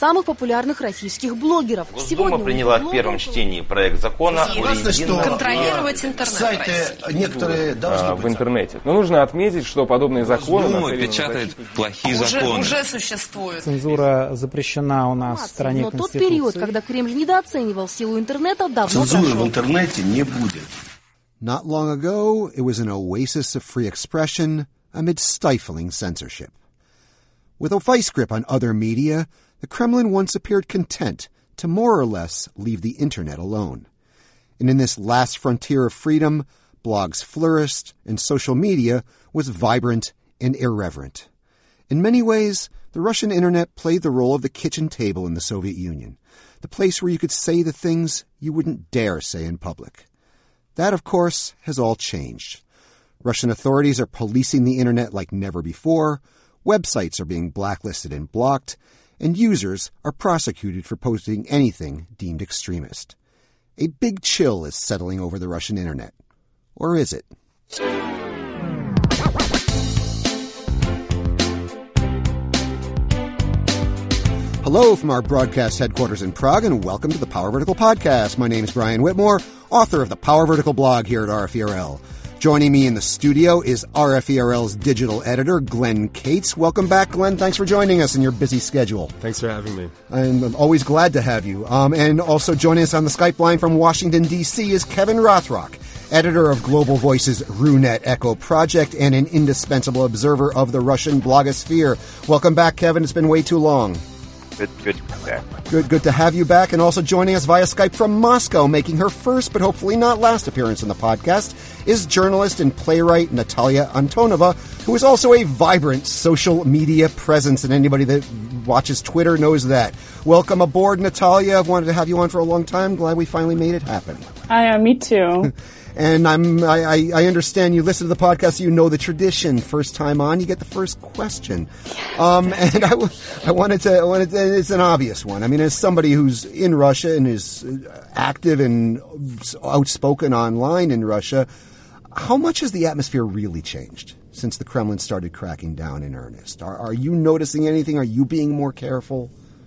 самых популярных российских блогеров. Госдума приняла в первом чтении проект закона о едином... Контролировать интернет. Сайты некоторые должны быть в интернете. Но нужно отметить, что подобные законы... Госдума печатает плохие законы. Уже существует. Цензура запрещена у нас в стране Но Конституции. тот период, когда Кремль недооценивал силу интернета, давно Цензуры прошел. в интернете не будет. Not long ago, it was an oasis of free expression amid stifling censorship. With a vice grip on other media, the Kremlin once appeared content to more or less leave the internet alone. And in this last frontier of freedom, blogs flourished and social media was vibrant and irreverent. In many ways, the Russian internet played the role of the kitchen table in the Soviet Union, the place where you could say the things you wouldn't dare say in public. That, of course, has all changed. Russian authorities are policing the internet like never before, websites are being blacklisted and blocked, and users are prosecuted for posting anything deemed extremist. A big chill is settling over the Russian internet. Or is it? Hello from our broadcast headquarters in Prague, and welcome to the Power Vertical Podcast. My name is Brian Whitmore, author of the Power Vertical blog here at RFERL. Joining me in the studio is RFERL's digital editor, Glenn Cates. Welcome back, Glenn. Thanks for joining us in your busy schedule. Thanks for having me. I'm always glad to have you. And also joining us on the Skype line from Washington, D.C. is Kevin Rothrock, editor of Global Voices RuNet Echo Project and an indispensable observer of the Russian blogosphere. Welcome back, Kevin. It's been way too long. Good to be back. Good to have you back. And also joining us via Skype from Moscow, making her first but hopefully not last appearance on the podcast, is journalist and playwright Natalia Antonova, who is also a vibrant social media presence, and anybody that watches Twitter knows that. Welcome aboard, Natalia. I've wanted to have you on for a long time. Glad we finally made it happen. Me too. And I understand you listen to the podcast, so you know the tradition. First time on, you get the first question. And I wanted to, it's an obvious one. I mean, as somebody who's in Russia and is active and outspoken online in Russia, how much has the atmosphere really changed since the Kremlin started cracking down in earnest? Are you noticing anything? Are you being more careful?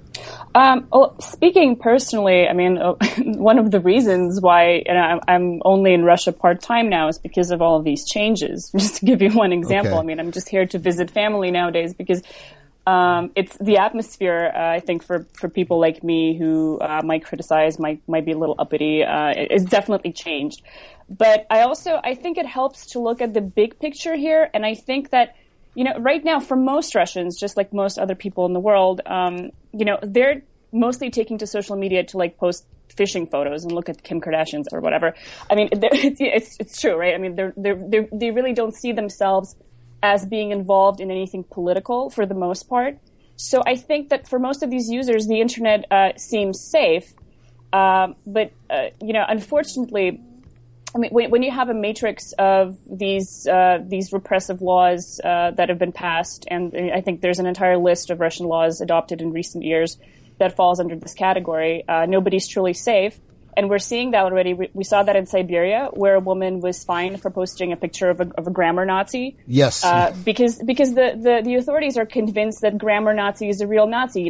Speaking personally, I mean, one of the reasons why I'm only in Russia part-time now is because of all of these changes. Just to give you one example, okay. I mean, I'm just here to visit family nowadays because it's the atmosphere, I think, for people like me who might criticize, might be a little uppity, it's definitely changed. But I think it helps to look at the big picture here, and I think that right now, for most Russians, just like most other people in the world, they're mostly taking to social media to post fishing photos and look at Kim Kardashians or whatever. I mean, it's true, right? I mean, they really don't see themselves as being involved in anything political for the most part. So I think that for most of these users, the internet seems safe, but unfortunately. I mean, when you have a matrix of these repressive laws that have been passed, and I think there's an entire list of Russian laws adopted in recent years that falls under this category, nobody's truly safe. And we're seeing that already. We saw that in Siberia, where a woman was fined for posting a picture of a grammar Nazi. Yes. Because the authorities are convinced that grammar Nazi is a real Nazi.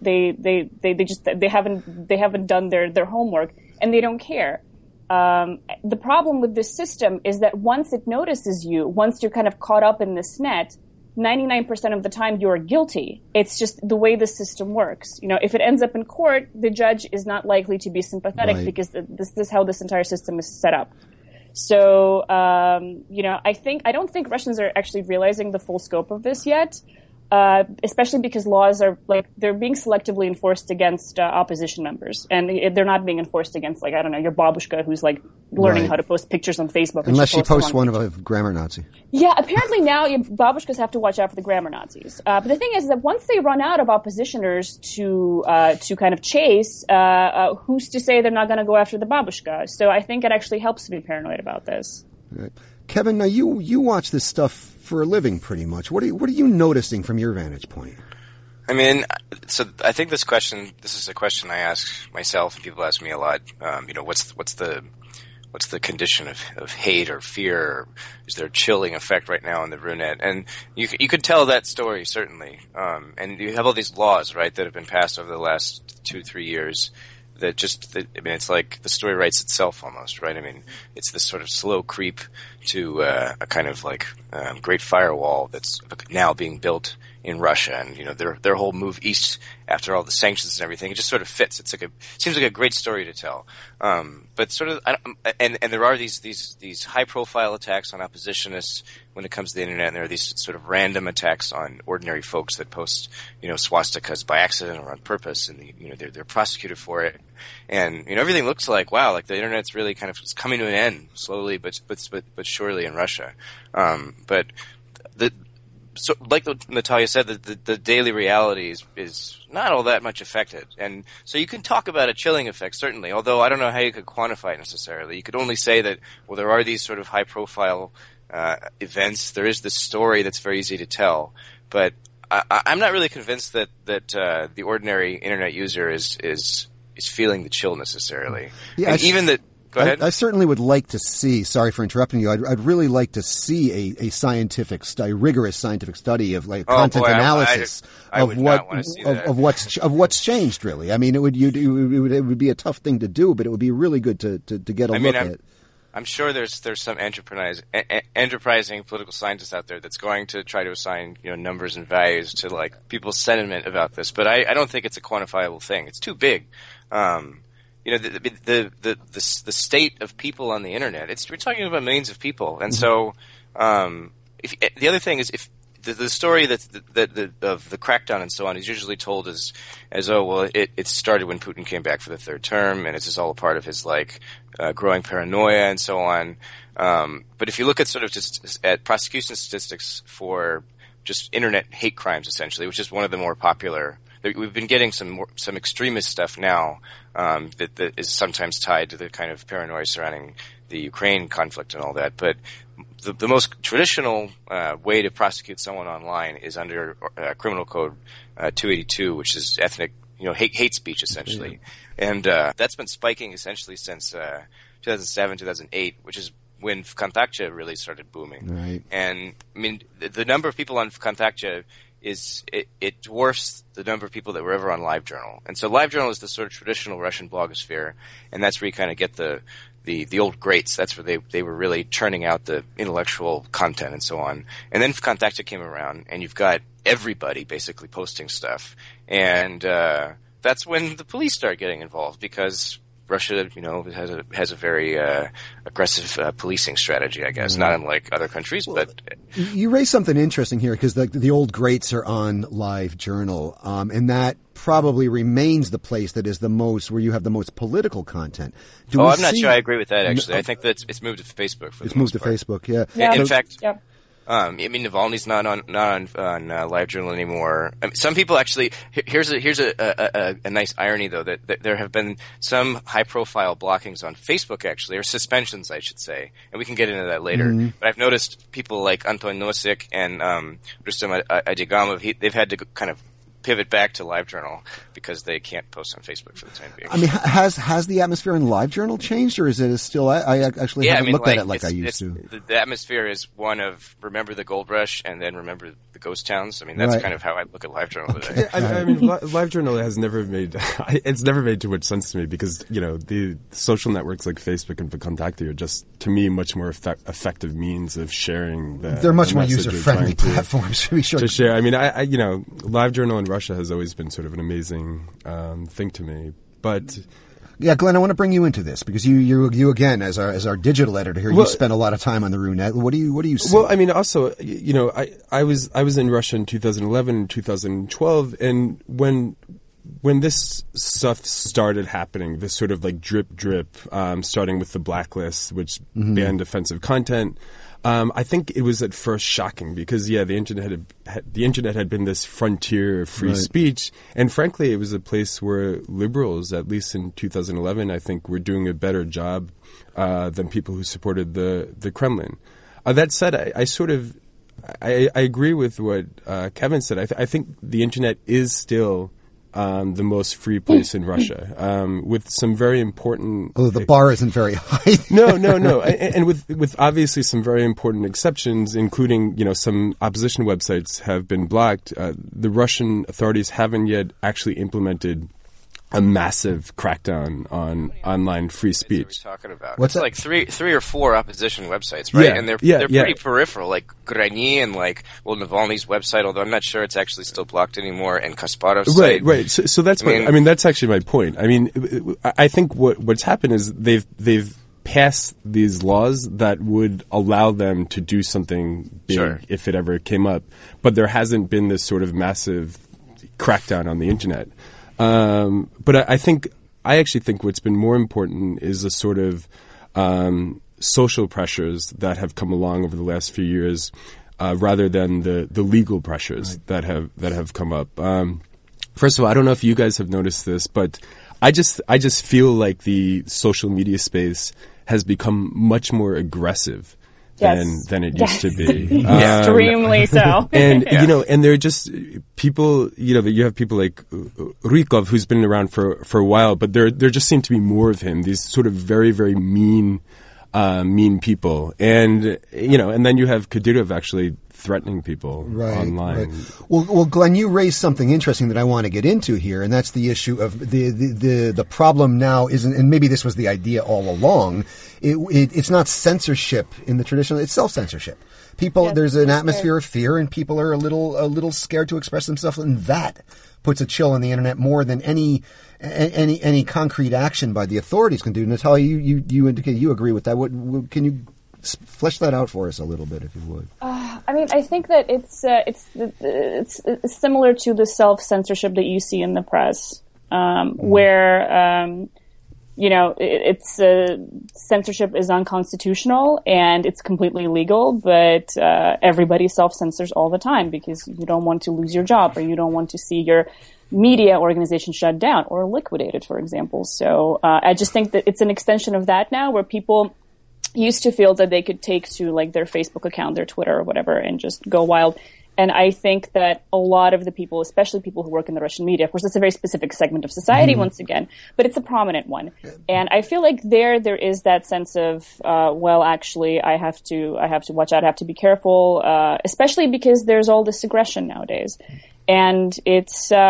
They haven't done their homework, and they don't care. The problem with this system is that once it notices you, once you're kind of caught up in this net, 99% of the time you're guilty. It's just the way the system works. If it ends up in court, the judge is not likely to be sympathetic because this is how this entire system is set up. So, I don't think Russians are actually realizing the full scope of this yet. Especially because laws are they're being selectively enforced against opposition members, and they're not being enforced against your babushka who's learning how to post pictures on Facebook. Unless she posts one of a grammar Nazi. Yeah, apparently now babushkas have to watch out for the grammar Nazis. But the thing is that once they run out of oppositioners to kind of chase, who's to say they're not going to go after the babushka? So I think it actually helps to be paranoid about this. Right. Kevin, now you watch this stuff for a living pretty much. What are you noticing from your vantage point? I mean, so I think this is a question I ask myself, and people ask me a lot. What's what's the condition of hate or fear? Or is there a chilling effect right now on the Runet? And you could tell that story, certainly. And you have all these laws, right, that have been passed over the last 2-3 years that it's like the story writes itself almost, right? I mean, it's this sort of slow creep to a kind of like great firewall that's now being built in Russia, and their whole move east after all the sanctions and everything, it just sort of fits. Seems like a great story to tell. But sort of, and there are these high profile attacks on oppositionists when it comes to the internet, and there are these sort of random attacks on ordinary folks that post, swastikas by accident or on purpose, and they're prosecuted for it. And everything looks like, wow, like the internet's really kind of coming to an end slowly but surely in Russia. So, like Natalia said, the daily reality is not all that much affected. And so you can talk about a chilling effect, certainly, although I don't know how you could quantify it necessarily. You could only say that, well, there are these sort of high-profile events. There is this story that's very easy to tell. But I'm not really convinced that the ordinary Internet user is feeling the chill necessarily. Yeah, and even that... Go ahead. I certainly would like to see, sorry for interrupting you, I'd really like to see a scientific study, rigorous scientific study of content analysis of what's changed, really. I mean, it would be a tough thing to do, but it would be really good to get a look at. I'm sure there's some enterprising political scientists out there that's going to try to assign numbers and values to like people's sentiment about this, but I don't think it's a quantifiable thing. It's too big. The state of people on the internet. We're talking about millions of people, and so the other thing is if the story of the crackdown and so on is usually told as oh well it started when Putin came back for the third term, and it's just all a part of his growing paranoia and so on. But if you look at sort of just at prosecution statistics for just internet hate crimes, essentially, which is one of the more popular. We've been getting some extremist stuff now that is sometimes tied to the kind of paranoia surrounding the Ukraine conflict and all that. But the most traditional way to prosecute someone online is under Criminal Code 282, which is ethnic, hate speech essentially, and that's been spiking essentially since 2007, 2008, which is when Vkontakte really started booming. Right. And I mean, the number of people on Vkontakte it dwarfs the number of people that were ever on LiveJournal. And so LiveJournal is the sort of traditional Russian blogosphere, and that's where you kind of get the old greats. That's where they were really churning out the intellectual content and so on. And then Vkontakte came around, and you've got everybody basically posting stuff. And that's when the police start getting involved, because Russia, has a very aggressive policing strategy, I guess, not unlike other countries. But you raised something interesting here, because the old greats are on LiveJournal, and that probably remains the place that is where you have the most political content. I'm not sure I agree with that, actually. I think that it's moved to Facebook. It's moved to Facebook, yeah. In fact. Yeah. Navalny's not on LiveJournal anymore. I mean, some people actually. Here's a nice irony, though, that there have been some high-profile blockings on Facebook, actually, or suspensions, I should say, and we can get into that later. Mm-hmm. But I've noticed people like Anton Nosik and Rustem Adigamov, they've had to kind of pivot back to LiveJournal because they can't post on Facebook for the time being. I mean, has the atmosphere in LiveJournal changed, or is it still? I actually haven't looked at it like I used to. The atmosphere is one of remember the gold rush and then remember the ghost towns. I mean, that's kind of how I look at LiveJournal today. I mean, LiveJournal has never made too much sense to me, because the social networks like Facebook and Vkontakte are just, to me, much more effective means of sharing. They're much more user-friendly platforms, to be sure. To share. I mean, LiveJournal in Russia has always been sort of an amazing thing to me, but. Yeah, Glenn, I want to bring you into this, because you again, as our digital editor here, you spent a lot of time on the Runet. What do you see? Well, I mean, also, I was in Russia in 2011 and 2012, and when this stuff started happening, this sort of like drip, starting with the blacklist, which banned offensive content. I think it was at first shocking, because the internet had been this frontier of free speech, and frankly, it was a place where liberals, at least in 2011, I think, were doing a better job than people who supported the Kremlin. That said, I agree with what Kevin said. I think the internet is still the most free place in Russia, with some very important. Oh, the bar isn't very high. No, and with obviously some very important exceptions, including some opposition websites have been blocked. The Russian authorities haven't yet actually implemented a massive crackdown on online free speech. Talking about what's like three or four opposition websites, right? Yeah, and they're yeah. pretty peripheral, like Grani and Navalny's website. Although I'm not sure it's actually still blocked anymore, and Kasparov's site. Right. So that's that's actually my point. I mean, I think what's happened is they've passed these laws that would allow them to do something big if it ever came up, but there hasn't been this sort of massive crackdown on the internet. But I actually think what's been more important is the sort of social pressures that have come along over the last few years, rather than the legal pressures that have come up. First of all, I don't know if you guys have noticed this, but I just feel like the social media space has become much more aggressive than it used to be. Extremely so. And, and they're just people, you have people like Rykov, who's been around for a while, but there just seem to be more of him, these sort of very, very mean people. And, and then you have Kadyrov actually threatening people online. Right. Well, Glenn, you raised something interesting that I want to get into here, and that's the issue of the problem now isn't, and maybe this was the idea all along. It's not censorship in the traditional; it's self-censorship. There's an atmosphere of fear, and people are a little scared to express themselves, and that puts a chill on the internet more than any concrete action by the authorities can do. Natalia, you indicate you agree with that. What can you flesh that out for us a little bit, if you would? I think that it's similar to the self-censorship that you see in the press, where it's censorship is unconstitutional and it's completely illegal, but everybody self-censors all the time because you don't want to lose your job or you don't want to see your media organization shut down or liquidated, for example. So I just think that it's an extension of that now, where people used to feel that they could take to like their Facebook account, their Twitter or whatever, and just go wild. And I think that a lot of the people, especially people who work in the Russian media, of course, it's a very specific segment of society once again, but it's a prominent one. And I feel like there is that sense of, actually, I have to watch out, I have to be careful, especially because there's all this aggression nowadays. And it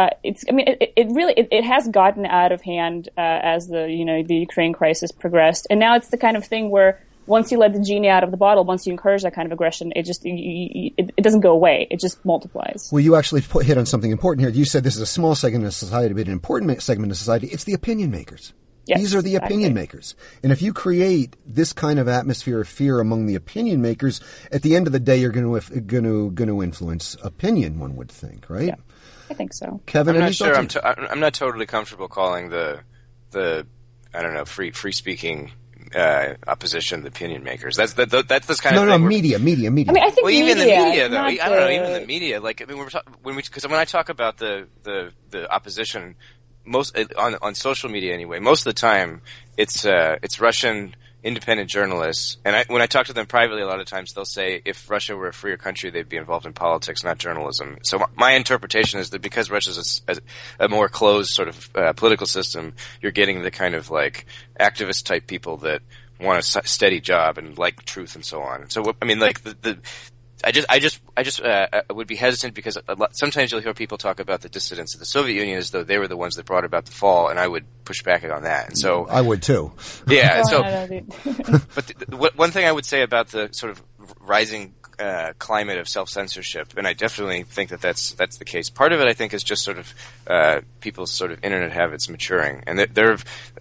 has gotten out of hand, as the Ukraine crisis progressed. And now it's the kind of thing where once you let the genie out of the bottle, once you encourage that kind of aggression, it just it doesn't go away. It just multiplies. Well, you actually hit on something important here. You said this is a small segment of society, but an important segment of society. It's the opinion makers. Yes, these are the opinion makers. And if you create this kind of atmosphere of fear among the opinion makers, at the end of the day, you're going to influence opinion, one would think, right? Yeah, I think so. Kevin, I'm not sure. I'm not totally comfortable calling the I don't know, free speaking opposition the opinion makers. That's this kind of thing. Media. I mean, I think even the media though. I don't know, even the media. Like, I mean, when I talk about the opposition, most on social media anyway, most of the time it's Russian independent journalists, and when I talk to them privately, a lot of times they'll say if Russia were a freer country, they'd be involved in politics, not journalism. So my interpretation is that because Russia's a more closed sort of political system, you're getting the kind of like activist type people that want a steady job and like truth and so on. So I mean, like I just would be hesitant because sometimes you'll hear people talk about the dissidents of the Soviet Union as though they were the ones that brought about the fall, and I would push back on that. And so I would too. Yeah. And so, but one thing I would say about the sort of rising climate of self-censorship, and I definitely think that that's the case. Part of it, I think, is just sort of people's sort of internet habits maturing, and there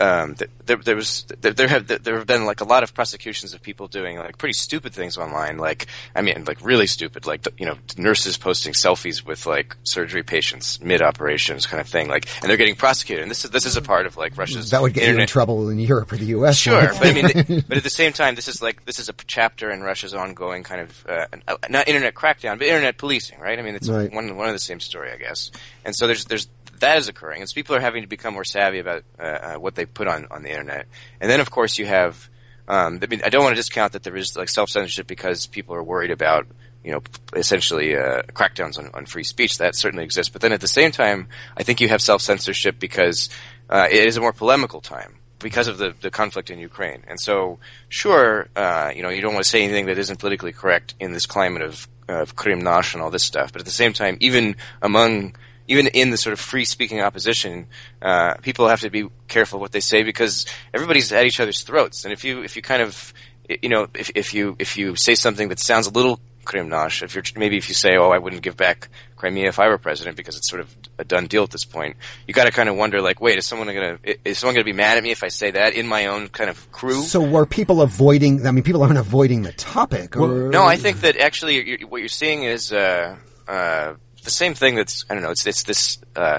have been like a lot of prosecutions of people doing like pretty stupid things online, like really stupid, like nurses posting selfies with like surgery patients mid-operations kind of thing, like, and they're getting prosecuted. And this is a part of like Russia's that would get you in trouble in Europe or the U.S. Sure, but I mean, but at the same time, this is a chapter in Russia's ongoing kind of not internet crackdown, but internet policing, right? I mean, it's one of the same story, I guess. And so there's that is occurring, and so people are having to become more savvy about what they put on the internet. And then, of course, you have I mean, I don't want to discount that there is like self-censorship because people are worried about essentially crackdowns on free speech. That certainly exists. But then at the same time, I think you have self-censorship because it is a more polemical time because of the conflict in Ukraine. And so, sure, you don't want to say anything that isn't politically correct in this climate of Krym Nash and all this stuff. But at the same time, even in the sort of free-speaking opposition, people have to be careful what they say because everybody's at each other's throats. And if you kind of, if you say something that sounds a little Krym Nash, if you say, I wouldn't give back Crimea if I were president because it's sort of a done deal at this point, you got to kind of wonder, like, wait, is someone going to be mad at me if I say that in my own kind of crew? So were people avoiding? I mean, people aren't avoiding the topic. No, I think that actually what you're seeing is the same thing. That's I don't know. It's this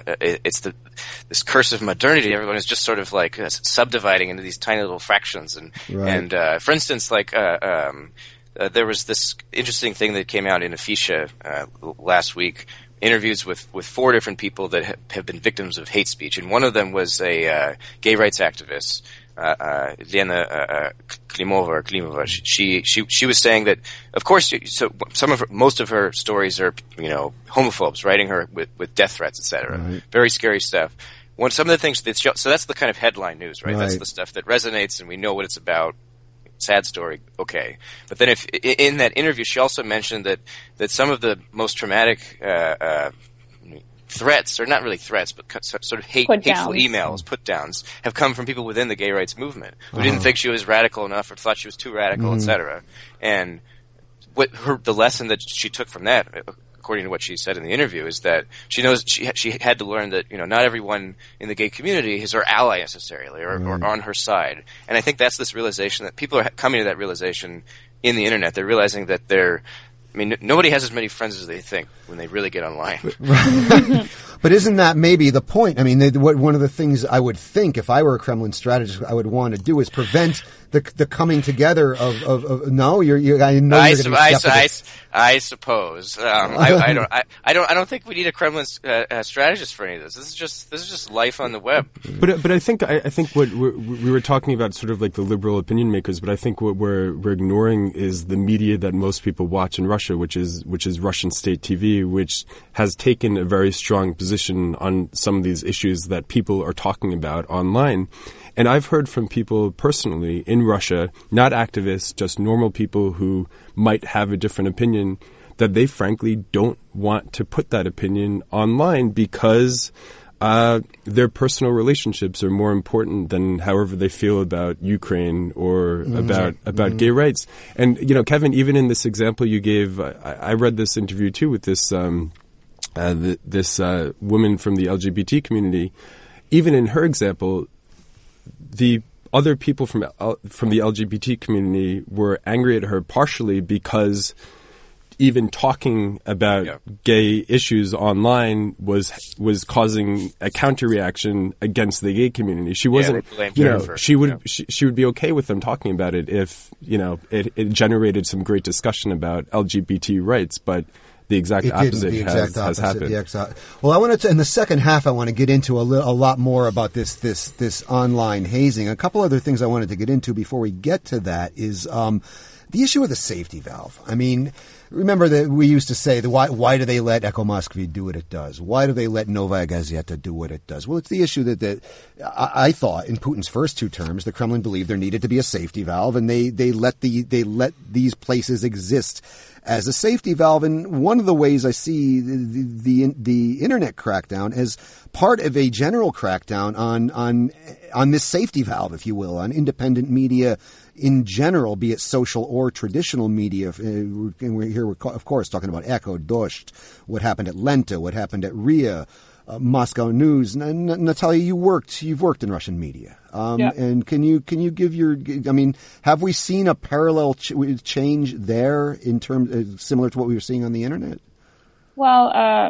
curse of modernity. Everyone is just sort of like subdividing into these tiny little fractions. And for instance, like there was this interesting thing that came out in Afisha last week. Interviews with 4 different people that have been victims of hate speech, and one of them was a gay rights activist. Lena Klimova. She was saying that, of course, so most of her stories are, homophobes writing her with death threats, etc. Right. Very scary stuff. Some of the things so that's the kind of headline news, right? That's the stuff that resonates and we know what it's about. Sad story, okay. But then in that interview, she also mentioned that some of the most traumatic threats, or not really threats, but sort of hateful emails, put-downs, have come from people within the gay rights movement who didn't think she was radical enough or thought she was too radical, etc. And the lesson that she took from that, according to what she said in the interview, is that she knows she had to learn that not everyone in the gay community is her ally necessarily or on her side. And I think that's this realization that people are coming to that realization in the internet. They're realizing that nobody has as many friends as they think when they really get online. But isn't that maybe the point? I mean, one of the things I would think if I were a Kremlin strategist, I would want to do is prevent the coming together of no, I know you're going to be skeptical. I suppose. I don't think we need a Kremlin strategist for any of this. This is just life on the web. But I think what we were talking about, sort of like the liberal opinion makers. But I think what we're ignoring is the media that most people watch in Russia, which is Russian state TV, which has taken a very strong position on some of these issues that people are talking about online. And I've heard from people personally in Russia, not activists, just normal people who might have a different opinion, that they frankly don't want to put that opinion online because their personal relationships are more important than however they feel about Ukraine or about gay rights. And, Kevin, even in this example you gave, I read this interview too with this this woman from the LGBT community. Even in her example, the other people from the LGBT community were angry at her partially because even talking about gay issues online was causing a counter reaction against the gay community. She wasn't, she would be okay with them talking about it if it generated some great discussion about LGBT rights, but the exact opposite has happened. Well, I wanted to, in the second half, I want to get into a lot more about this online hazing. A couple other things I wanted to get into before we get to that is the issue of the safety valve. I mean, remember that we used to say, why do they let Echo Moskvy do what it does? Why do they let Novaya Gazeta do what it does? Well, it's the issue that I thought in Putin's first 2 terms, the Kremlin believed there needed to be a safety valve, and they let these places exist as a safety valve. And one of the ways I see the internet crackdown as part of a general crackdown on this safety valve, if you will, on independent media in general, be it social or traditional media. And we're of course, talking about Echo, Dost, what happened at Lenta, what happened at RIA, Moscow News. Natalia, you've worked in Russian media. And can you give have we seen a parallel change there in terms similar to what we were seeing on the internet? Well,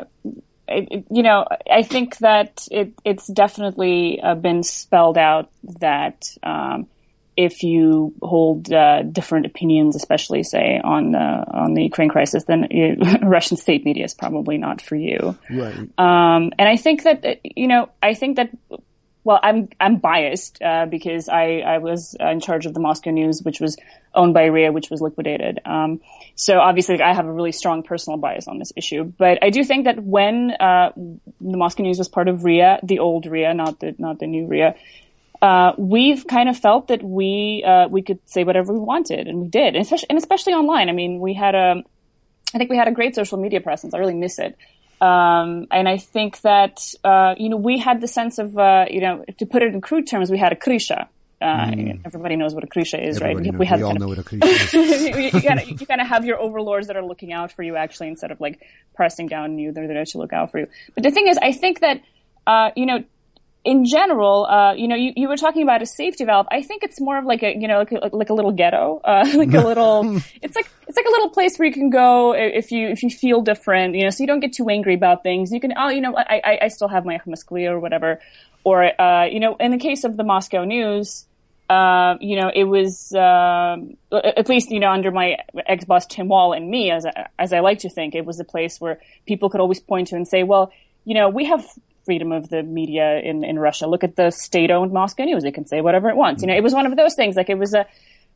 I think that it's definitely been spelled out that if you hold different opinions, especially say on the Ukraine crisis, then Russian state media is probably not for you. Right. And I think that well, I'm biased because I was in charge of the Moscow News, which was owned by RIA, which was liquidated. So obviously I have a really strong personal bias on this issue. But I do think that when the Moscow News was part of RIA, the old RIA, not the new RIA, we've kind of felt that we could say whatever we wanted, and we did, and especially online. I mean, I think we had a great social media presence. I really miss it. And I think that, we had the sense of, to put it in crude terms, we had a krisha. Everybody knows what a krisha is, right? We all know what a krisha is. You kind of have your overlords that are looking out for you, actually, instead of like pressing down on you. They're there to look out for you. But the thing is, I think that, in general, you were talking about a safety valve. I think it's more of like a little ghetto, like a little, it's like a little place where you can go if you feel different, so you don't get too angry about things. You can, I still have my Moskvy or whatever. Or, in the case of the Moscow News, it was, at least, under my ex-boss Tim Wall and me, as I like to think, it was a place where people could always point to and say, well, we have freedom of the media in Russia. Look at the state-owned Moscow News. It can say whatever it wants. It was one of those things. Like it was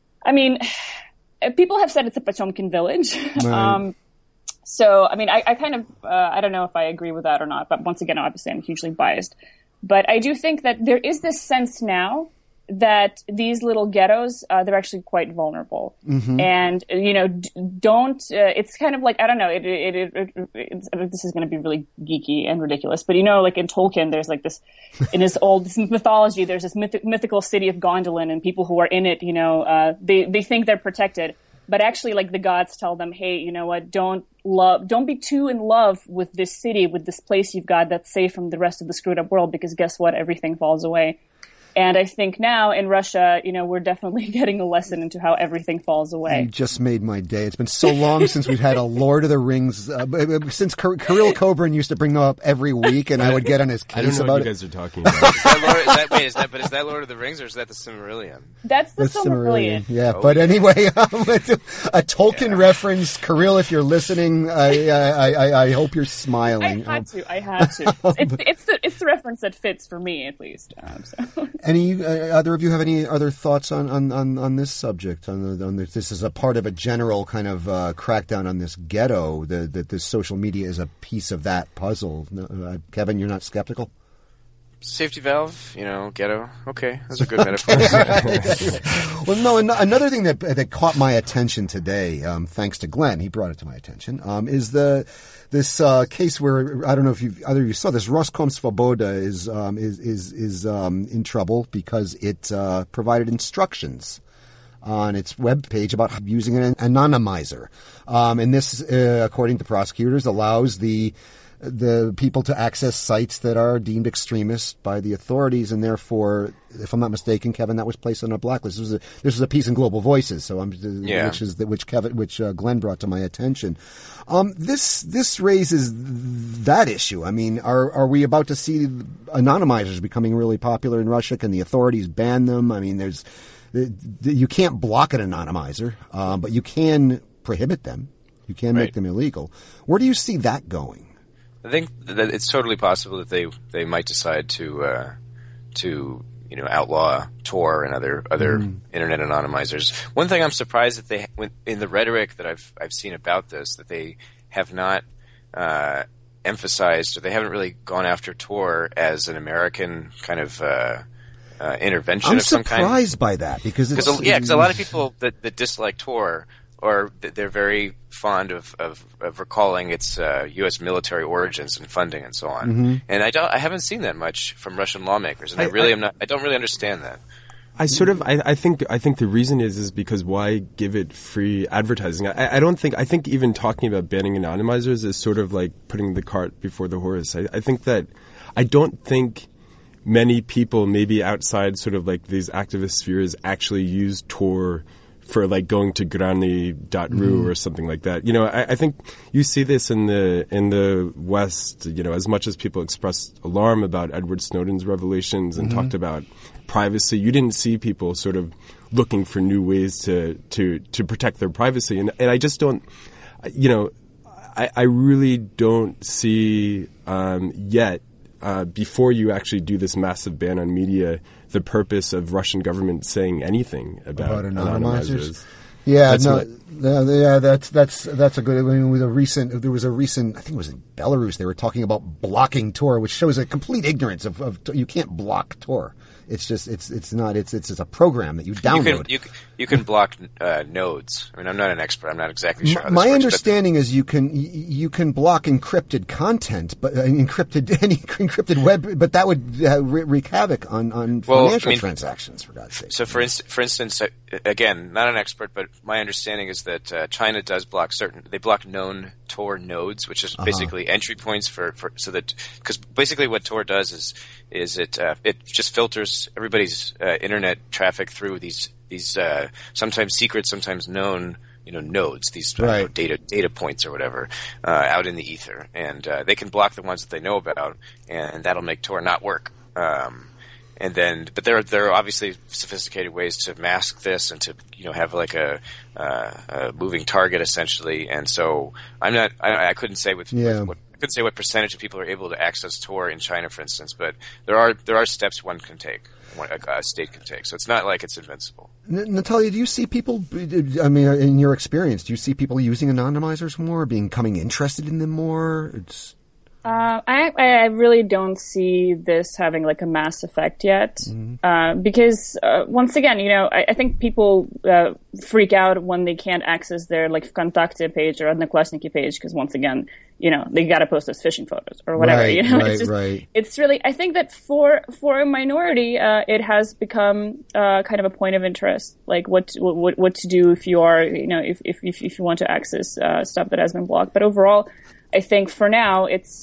people have said it's a Potemkin village. Right. So, I kind of, I don't know if I agree with that or not, but once again, obviously I'm hugely biased. But I do think that there is this sense now that these little ghettos, they're actually quite vulnerable. Mm-hmm. And, it's kind of like, I don't know, this is going to be really geeky and ridiculous, but like in Tolkien, there's like this, in his this mythology, there's this mythical city of Gondolin, and people who are in it, they think they're protected. But actually, like, the gods tell them, hey, you know what, don't be too in love with this city, with this place you've got that's safe from the rest of the screwed up world, because guess what? Everything falls away. And I think now in Russia, we're definitely getting a lesson into how everything falls away. You just made my day. It's been so long since we've had a Lord of the Rings. Since Kirill Kobrin used to bring them up every week, and I would get on his case about it. I don't know what you guys are talking about. Is that Lord of the Rings, or is that the Silmarillion? That's the Silmarillion. Yeah, but anyway, a Tolkien reference. Kirill, if you're listening, I hope you're smiling. I had to. It's the reference that fits for me, at least. Any either of you have any other thoughts on this subject? On this is a part of a general kind of crackdown on this ghetto. That this social media is a piece of that puzzle. Kevin, you're not skeptical? Safety valve, ghetto. Okay, those are good metaphors. Well, no. Another thing that caught my attention today, thanks to Glenn, he brought it to my attention, is this case where I don't know if either of you saw this. Roskom Svoboda is in trouble because it provided instructions on its webpage about using an anonymizer, and this, according to prosecutors, allows the people to access sites that are deemed extremist by the authorities, and therefore, if I'm not mistaken, Kevin, that was placed on a blacklist. This was a piece in Global Voices, so which Glenn brought to my attention. This raises that issue. I mean, are we about to see anonymizers becoming really popular in Russia? Can the authorities ban them? I mean, you can't block an anonymizer, but you can prohibit them. You can make them illegal. Where do you see that going? I think that it's totally possible that they might decide to outlaw Tor and other internet anonymizers. One thing I'm surprised that in the rhetoric that I've seen about this, that they have not emphasized, or they haven't really gone after Tor as an American kind of intervention of some kind. I'm surprised by that because a lot of people that dislike Tor, or they're very fond of recalling its U.S. military origins and funding and so on. Mm-hmm. And I haven't seen that much from Russian lawmakers, and I don't really understand that. I think the reason is because why give it free advertising? I think even talking about banning anonymizers is sort of like putting the cart before the horse. I don't think many people, maybe outside sort of like these activist spheres, actually use Tor for like going to grani.ru or something like that. I think you see this in the West, as much as people expressed alarm about Edward Snowden's revelations and talked about privacy, you didn't see people sort of looking for new ways to protect their privacy. And I just don't, I really don't see yet, before you actually do this massive ban on media, the purpose of Russian government saying anything about anonymizers. Yeah, that's a good. I mean, there was a recent. I think it was in Belarus. They were talking about blocking Tor, which shows a complete ignorance of you can't block Tor. It's just it's a program that you download. You can block nodes. I mean, I'm not an expert. I'm not exactly sure. How this My works, understanding is you can block encrypted content, but encrypted web, but that would wreak havoc on financial transactions, for God's sake. So, for instance, again, not an expert, but my understanding is that China does block known Tor nodes, which is basically entry points because basically what Tor does is it just filters everybody's internet traffic through these sometimes secret, sometimes known nodes, these data points or whatever out in the ether, and they can block the ones that they know about, and that'll make Tor not work. But there are obviously sophisticated ways to mask this and to have like a moving target essentially. And so I couldn't say what percentage of people are able to access Tor in China, for instance. But there are steps one can take, a state can take. So it's not like it's invincible. Natalia, do you see people? I mean, in your experience, do you see people using anonymizers more, becoming interested in them more? I really don't see this having like a mass effect yet, because once again, I think people freak out when they can't access their like VKontakte page or Odnoklassniki page because once again, they got to post those phishing photos or whatever. It's really, I think that for a minority, it has become kind of a point of interest, like what to do if you are, if you want to access stuff that has been blocked. But overall, I think for now it's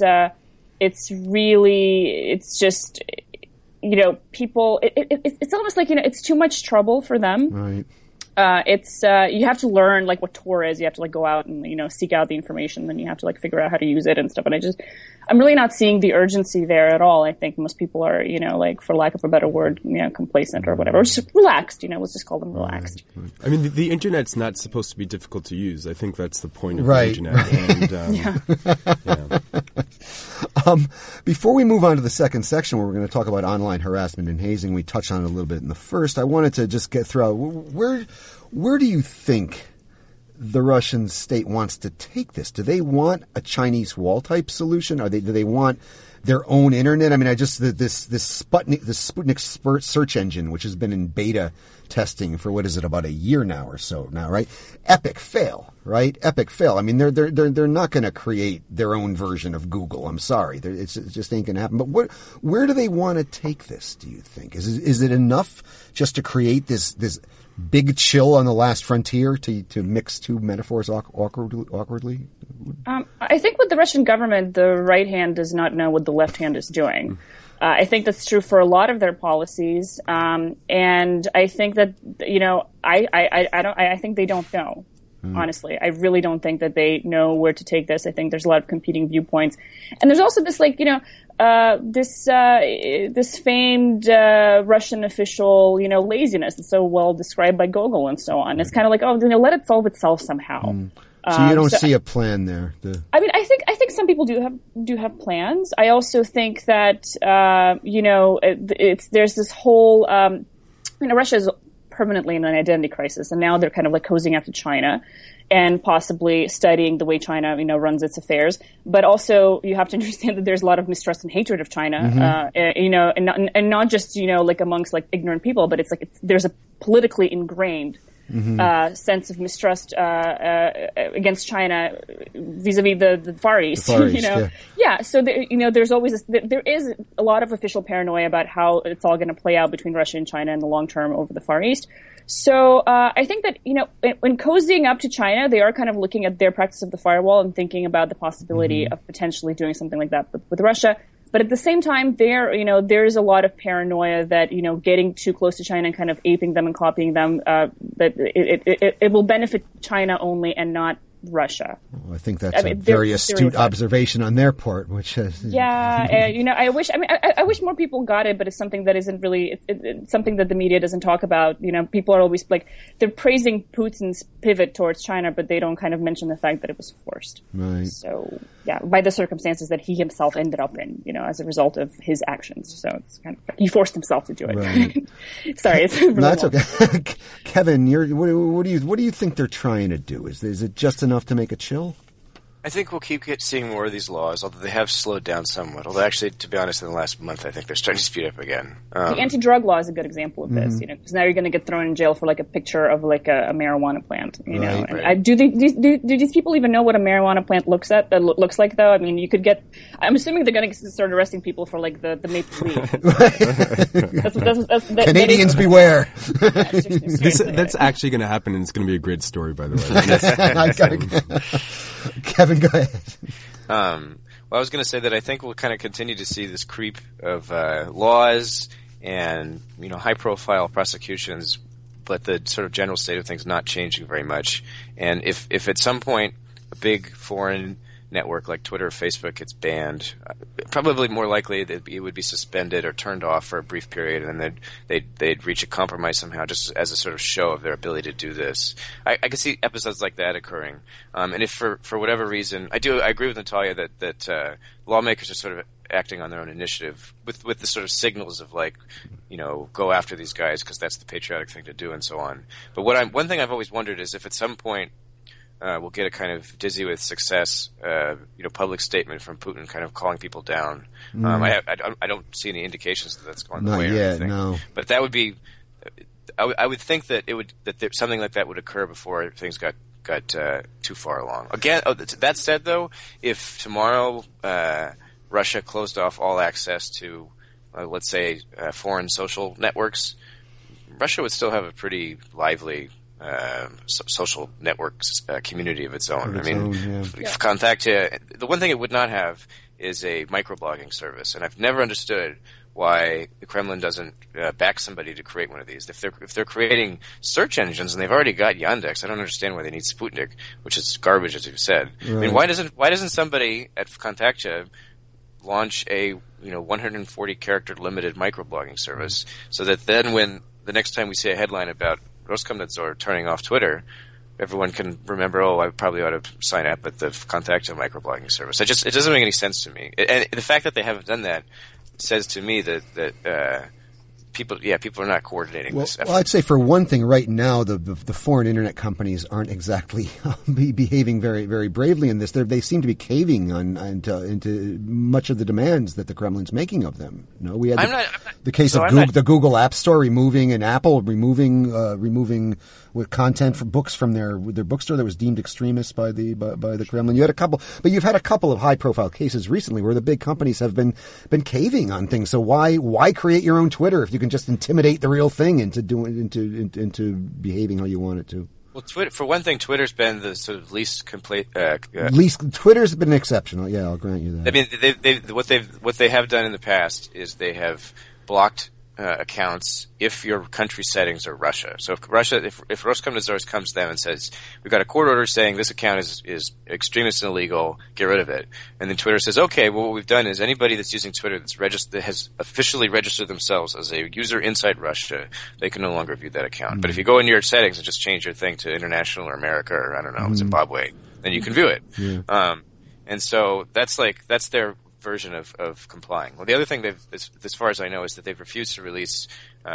just, people, it's almost like, it's too much trouble for them. Right. You have to learn like what Tor is. You have to like go out and, seek out the information. Then you have to like figure out how to use it and stuff. And I'm really not seeing the urgency there at all. I think most people are, like for lack of a better word, complacent or whatever, or just relaxed, let's just call them relaxed. Right. I mean, the internet's not supposed to be difficult to use. I think that's the point of the internet. And, before we move on to the second section where we're going to talk about online harassment and hazing, we touched on it a little bit in the first. I wanted to just get through where do you think the Russian state wants to take this? Do they want a Chinese wall type solution? Do they want their own internet? I mean, this Sputnik search engine, which has been in beta testing for about a year now or so now, right? Epic fail, right? Epic fail. I mean, they're not going to create their own version of Google. I'm sorry, it just ain't going to happen. But where do they want to take this? Do you think is it enough just to create this big chill on the last frontier to mix two metaphors awkwardly? I think with the Russian government, the right hand does not know what the left hand is doing. I think that's true for a lot of their policies, and I think that I think they don't know. Honestly, I really don't think that they know where to take this. I think there's a lot of competing viewpoints, and there's also this this famed Russian official laziness that's so well described by Gogol and so on. It's kind of like, let it solve itself somehow. So you don't see a plan there. I mean, I think some people do have plans. I also think that there's this whole Russia is permanently in an identity crisis, and now they're kind of like cozying up to China and possibly studying the way China runs its affairs. But also you have to understand that there's a lot of mistrust and hatred of China, and not just like amongst like ignorant people, but there's a politically ingrained sense of mistrust against China vis-a-vis the Far East. Yeah. So there's always there is a lot of official paranoia about how it's all going to play out between Russia and China in the long term over the Far East. So I think that when cozying up to China, they are kind of looking at their practice of the firewall and thinking about the possibility of potentially doing something like that with Russia. But at the same time, there's a lot of paranoia that, getting too close to China and kind of aping them and copying them, that it will benefit China only and not Russia. Well, I think that's a very astute observation on their part, which is... Yeah, I wish more people got it, but it's something that isn't really, it's something that the media doesn't talk about. People are always like, they're praising Putin's pivot towards China, but they don't kind of mention the fact that it was forced. Right. So, yeah, by the circumstances that he himself ended up in, as a result of his actions. So it's kind of, he forced himself to do it. Right. Sorry, it's really that's okay. Kevin, what do you think they're trying to do? Is it just enough to make a chill? I think we'll keep seeing more of these laws, although they have slowed down somewhat. Although actually, to be honest, in the last month, I think they're starting to speed up again. The anti-drug law is a good example of this, because now you're going to get thrown in jail for like a picture of like a marijuana plant, Right. And do these people even know what a marijuana plant looks like though? I mean, you could get. I'm assuming they're going to start arresting people for like the maple leaf. Canadians beware. That's actually going to happen, and it's going to be a great story, by the way. Kevin, go ahead. Well, I was going to say that I think we'll kind of continue to see this creep of laws and high-profile prosecutions, but the sort of general state of things not changing very much. And if at some point a big foreign network like Twitter or Facebook gets banned, probably more likely that it would be suspended or turned off for a brief period, and then they'd reach a compromise somehow, just as a sort of show of their ability to do this. I can see episodes like that occurring. And if for whatever reason, I agree with Natalia that lawmakers are sort of acting on their own initiative with the sort of signals of like, go after these guys because that's the patriotic thing to do and so on. But one thing I've always wondered is if at some point we'll get a kind of dizzy with success, public statement from Putin, kind of calling people down. I don't see any indications that that's going the way or anything. No. But that would be. I would think that something like that would occur before things got too far along. Again, that said, though, if tomorrow Russia closed off all access to, let's say, foreign social networks, Russia would still have a pretty lively social networks community of its own. Kontakte, the one thing it would not have is a microblogging service, and I've never understood why the Kremlin doesn't back somebody to create one of these. If they're creating search engines and they've already got Yandex, I don't understand why they need Sputnik, which is garbage, as you said. Right. I mean, why doesn't somebody at Kontakte launch a 140 character limited microblogging service so that then when the next time we see a headline about Roskomnadzor turning off Twitter, everyone can remember, I probably ought to sign up at the Kontakte microblogging service. It doesn't make any sense to me. And the fact that they haven't done that says to me that people are not coordinating this effort. Well, I'd say for one thing, right now, the foreign internet companies aren't exactly behaving very, very bravely in this. They seem to be caving into much of the demands that the Kremlin's making of them. We had the case of the Google App Store removing, and Apple removing with content from books from their bookstore that was deemed extremist by the Kremlin. But you've had a couple of high profile cases recently where the big companies have been caving on things. So why create your own Twitter if you can just intimidate the real thing into behaving how you want it to? Well, for one thing, Twitter's been the sort of least complete. Twitter's been exceptional. Yeah, I'll grant you that. I mean, what they have done in the past is they have blocked accounts if your country settings are Russia. So if Roskomnadzor comes to them and says, we've got a court order saying this account is extremist and illegal, get rid of it. And then Twitter says, okay, well, what we've done is anybody that's using Twitter that has officially registered themselves as a user inside Russia, they can no longer view that account. But if you go into your settings and just change your thing to international or America or, I don't know, Zimbabwe, then you can view it. Yeah. And so that's their version of complying. Well, the other thing as far as I know, is that they've refused to release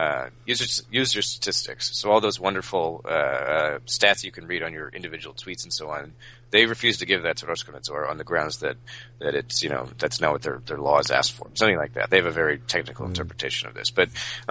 user statistics. So all those wonderful stats you can read on your individual tweets and so on, they refuse to give that to Roskomnadzor on the grounds that it's that's not what their laws ask for. Something like that. They have a very technical interpretation of this. But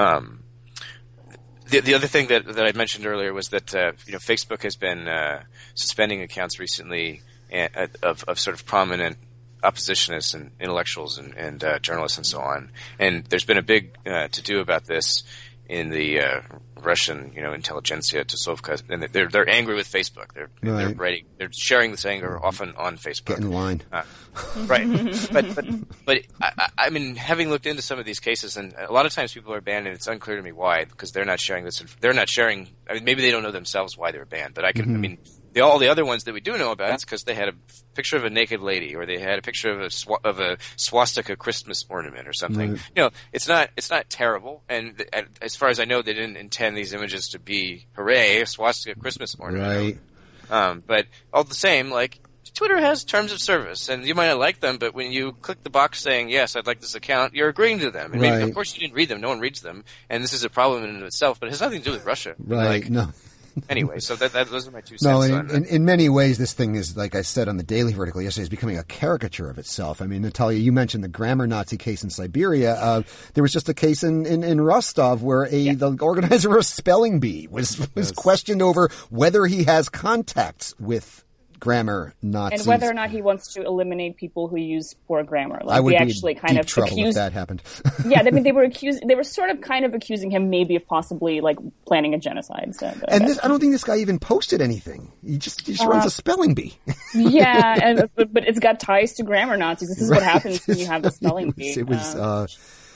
the other thing that I mentioned earlier was that Facebook has been suspending accounts recently of sort of prominent oppositionists and intellectuals and journalists and so on. And there's been a big to-do about this in the Russian, intelligentsia, Tusovka, and they're angry with Facebook. They're sharing this anger often on Facebook. Get in line. Right. But I mean, having looked into some of these cases, and a lot of times people are banned, and it's unclear to me why, because they're not sharing this. They're not sharing. I mean, maybe they don't know themselves why they're banned. But I mean, all the other ones that we do know about, it's because they had a picture of a naked lady, or they had a picture of a swastika Christmas ornament or something. Right. You know, it's not terrible, and as far as I know, they didn't intend these images to be hooray, a swastika Christmas ornament. Right. But all the same, like, Twitter has terms of service, and you might not like them, but when you click the box saying, yes, I'd like this account, you're agreeing to them. I mean, Right. of course you didn't read them, no one reads them, and this is a problem in and of itself, but it has nothing to do with Russia. Right. Like, No. Anyway, so those are my 2 cents No, on that. in many ways, this thing is, like I said on the Daily Vertical yesterday, is becoming a caricature of itself. I mean, Natalia, you mentioned the grammar Nazi case in Siberia. There was just a case in Rostov where the organizer of a spelling bee was questioned over whether he has contacts with grammar Nazis. And whether or not he wants to eliminate people who use poor grammar. Like, I would they be actually in kind deep of trouble accused, if that happened. yeah, I mean, they were sort of kind of accusing him maybe of possibly like planning a genocide. So, And I don't think this guy even posted anything. He just runs a spelling bee. Yeah, but it's got ties to grammar Nazis. This is what happens when you have a spelling bee. It was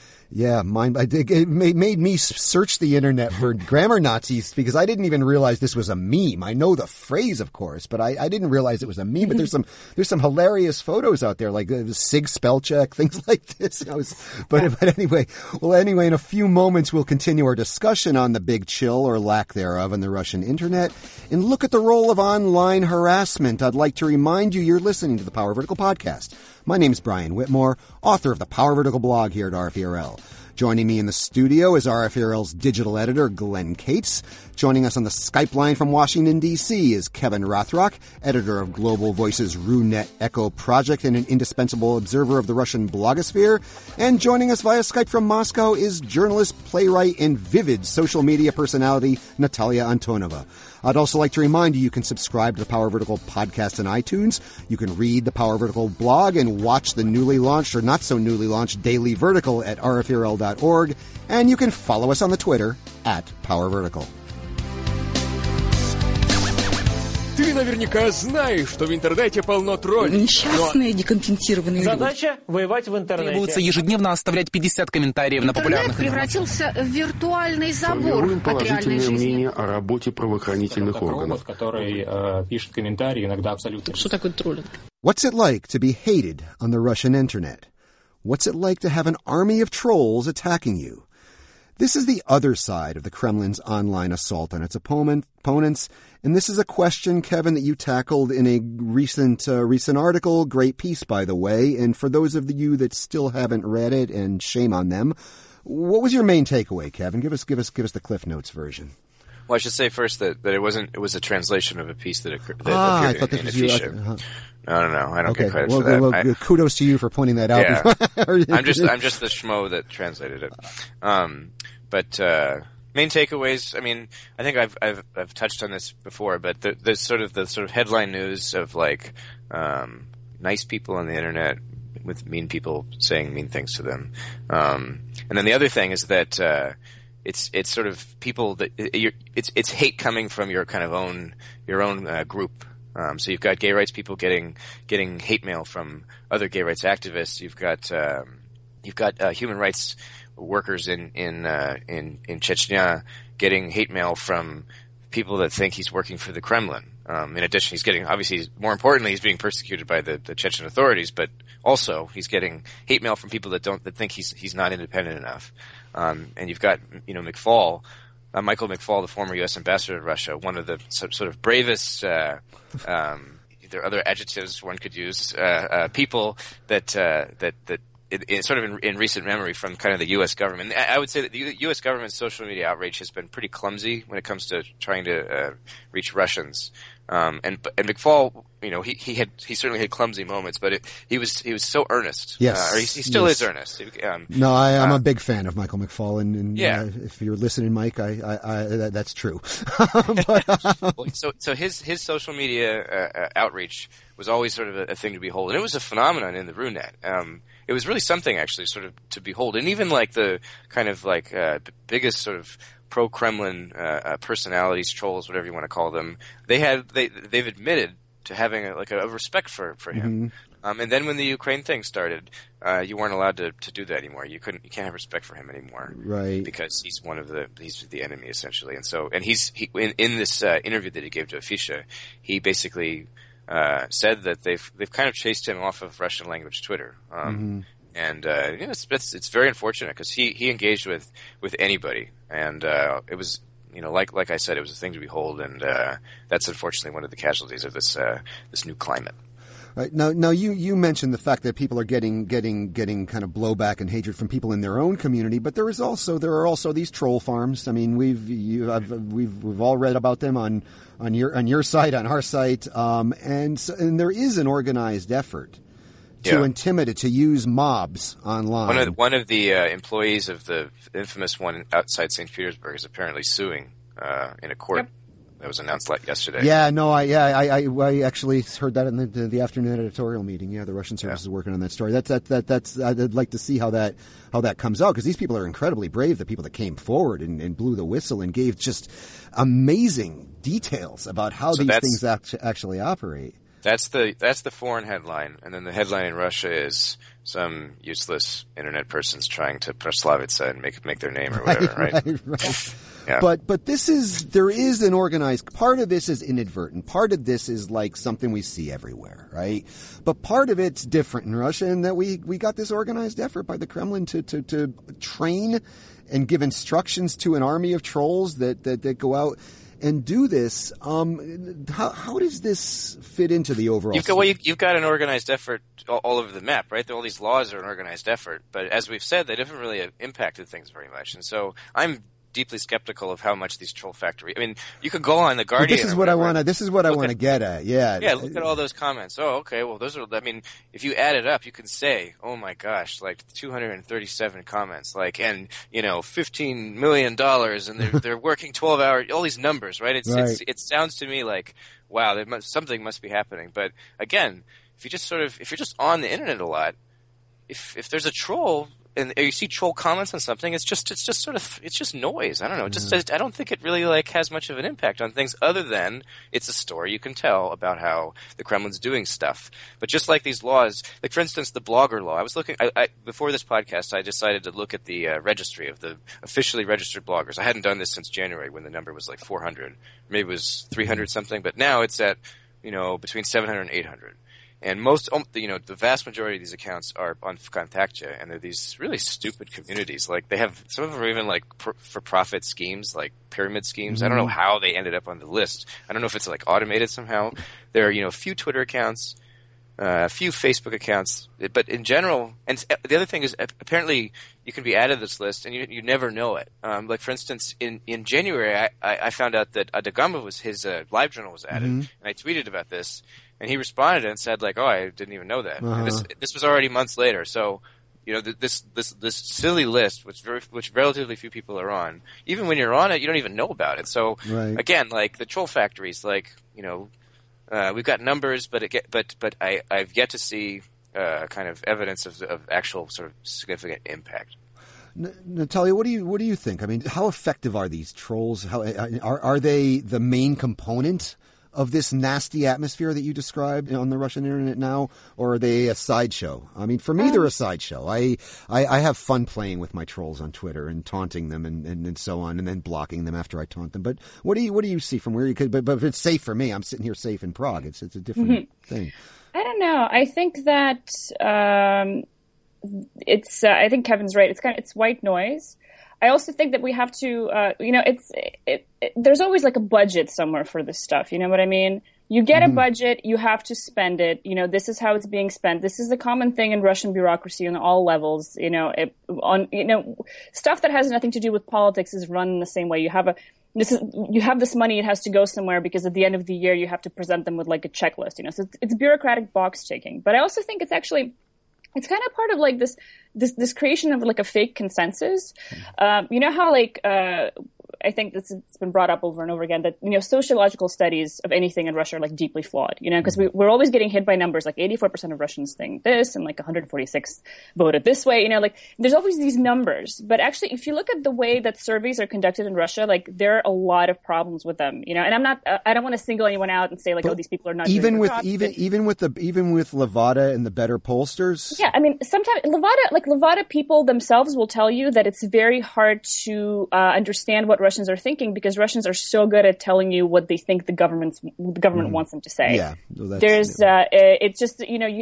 it made me search the internet for grammar Nazis because I didn't even realize this was a meme. I know the phrase, of course, but I didn't realize it was a meme. But there's some hilarious photos out there, like Sig spell check, things like this. But anyway, in a few moments we'll continue our discussion on the big chill or lack thereof on the Russian internet and look at the role of online harassment. I'd like to remind you you're listening to the Power Vertical podcast. My name is Brian Whitmore, author of the Power Vertical blog here at RFERL. Joining me in the studio is RFERL's digital editor, Glenn Cates. Joining us on the Skype line from Washington, D.C. is Kevin Rothrock, editor of Global Voices RuNet Echo Project and an indispensable observer of the Russian blogosphere. And joining us via Skype from Moscow is journalist, playwright, and vivid social media personality, Natalia Antonova. I'd also like to remind you can subscribe to the Power Vertical podcast on iTunes. You can read the Power Vertical blog and watch the newly launched or not so newly launched Daily Vertical at rferl.org. And you can follow us on the Twitter at Power Vertical. Ты наверняка знаешь, что в интернете полно троллей. Несчастные, декомпенсированные люди. Задача – воевать в интернете. Требуется ежедневно оставлять 50 комментариев на популярных... Интернет превратился в виртуальный забор Формируем от реальной положительное жизни. мнение о работе правоохранительных органов. Робот, который пишет комментарии, иногда абсолютно... Что такое троллинг? What's it like to be hated on the Russian internet? What's it like to have an army of trolls attacking you? This is the other side of the Kremlin's online assault on its opponents, and this is a question, Kevin, that you tackled in a recent article. Great piece, by the way. And for those of you that still haven't read it, and shame on them, what was your main takeaway, Kevin? Give us the Cliff Notes version. Well, I should say first that it was a translation of a piece that appeared I thought this in was Afisha. you. No, I don't get credit for that. Well, kudos to you for pointing that out. Yeah. I'm just the schmo that translated it. But main takeaways. I mean, I think I've touched on this before, but there's sort of headline news of like nice people on the internet with mean people saying mean things to them, and then the other thing is that it's sort of people that it's hate coming from your kind of your own group. So you've got gay rights people getting hate mail from other gay rights activists. You've got human rights workers in Chechnya getting hate mail from people that think he's working for the Kremlin. In addition, more importantly, he's being persecuted by the Chechen authorities, but also he's getting hate mail from people that think he's not independent enough. And you've got, McFaul, Michael McFaul, the former U.S. ambassador to Russia, one of the sort of bravest, there are other adjectives one could use, people that sort of in recent memory from kind of the U.S. government. I would say that the U.S. government's social media outreach has been pretty clumsy when it comes to trying to reach Russians. And McFaul, he certainly had clumsy moments, but he was so earnest. Yes, or he still is earnest. No, I'm a big fan of Michael McFaul, and yeah. If you're listening, Mike, that's true. So his social media outreach was always sort of a thing to behold, and it was a phenomenon in the RuNet. It was really something, actually, sort of to behold, and even like the kind of like biggest sort of pro-Kremlin personalities, trolls, whatever you want to call them, they've admitted to having a respect for him. And then when the Ukraine thing started, you weren't allowed to do that anymore. You can't have respect for him anymore. Right. Because he's the enemy essentially. And so, in this interview that he gave to Afisha, he basically, said that they've kind of chased him off of Russian language Twitter. And, it's very unfortunate because he engaged with anybody. And, it was, like I said, it was a thing to behold. And, that's unfortunately one of the casualties of this new climate. Right. Now you mentioned the fact that people are getting kind of blowback and hatred from people in their own community, but there are also these troll farms. I mean, we've all read about them on your site, on our site, and there is an organized effort to intimidate, to use mobs online. One of the employees of the infamous one outside St. Petersburg is apparently suing in a court. Yep. That was announced yesterday. Yeah, no, I actually heard that in the afternoon editorial meeting. Yeah, the Russian service is working on that story. That's I'd like to see how that comes out, because these people are incredibly brave. The people that came forward and blew the whistle and gave just amazing details about how these things actually operate. That's the foreign headline, and then the headline in Russia is some useless internet person's trying to proslavitsa and make their name or whatever, right? Yeah. But there is an organized, part of this is inadvertent. Part of this is like something we see everywhere, right? But part of it's different in Russia in that we got this organized effort by the Kremlin to train and give instructions to an army of trolls that go out and do this. How does this fit into the overall? You've got an organized effort all over the map, right? All these laws are an organized effort, but as we've said, they haven't really impacted things very much. And so I'm deeply skeptical of how much these troll factories. I mean, you could go on the Guardian. This is what I want to get at. Yeah. Yeah. Look at all those comments. Oh, okay. Well, those are. I mean, if you add it up, you can say, oh my gosh, 237 comments, and $15 million, and they're working 12 hours. All these numbers, right? It sounds to me like, wow, something must be happening. But again, if you're just on the internet a lot, if there's a troll, and you see troll comments on something, it's just noise. I don't know. I don't think it really has much of an impact on things, other than it's a story you can tell about how the Kremlin's doing stuff. But just like these laws, for instance, the blogger law. I was looking before this podcast. I decided to look at the registry of the officially registered bloggers. I hadn't done this since January, when the number was 400, maybe it was 300 something. But now it's at between 700 and 800. And the vast majority of these accounts are on Vkontakte, and they're these really stupid communities. They have, some of them are even for-profit schemes, pyramid schemes. I don't know how they ended up on the list. I don't know if it's automated somehow. There are, a few Twitter accounts, a few Facebook accounts, but in general, and the other thing is apparently you can be added to this list and you never know it. For instance, in January, I found out that Adagamba his live journal was added, and I tweeted about this. And he responded and said, oh, I didn't even know that. This was already months later. So, this silly list, which relatively few people are on, even when you're on it, you don't even know about it. So, again, the troll factories, we've got numbers, but I've yet to see kind of evidence of actual sort of significant impact. Natalia, what do you think? I mean, how effective are these trolls? How are they the main component of this nasty atmosphere that you described on the Russian internet now, or are they a sideshow? I mean, for me, they're a sideshow. I have fun playing with my trolls on Twitter and taunting them and so on, and then blocking them after I taunt them. But what do you see from where you could? But if it's safe for me, I'm sitting here safe in Prague. It's a different thing. I don't know. I think that it's. I think Kevin's right. It's white noise. I also think that we have to, there's always a budget somewhere for this stuff. You know what I mean? You get a budget, you have to spend it. This is how it's being spent. This is a common thing in Russian bureaucracy on all levels. Stuff that has nothing to do with politics is run in the same way. You have this money, it has to go somewhere, because at the end of the year you have to present them with a checklist. So it's bureaucratic box ticking. But I also think it's kind of part of this creation of a fake consensus. You know how I think it's been brought up over and over again that, sociological studies of anything in Russia are like deeply flawed, because we're always getting hit by numbers like 84% of Russians think this and like 146 voted this way, like there's always these numbers. But actually, if you look at the way that surveys are conducted in Russia, like there are a lot of problems with them, and I don't want to single anyone out and say like, these people are not even doing with job, even with Levada and the better pollsters. Yeah, I mean, sometimes Levada people themselves will tell you that it's very hard to understand what Russians are thinking because Russians are so good at telling you what they think the government wants them to say. Yeah, well, it's just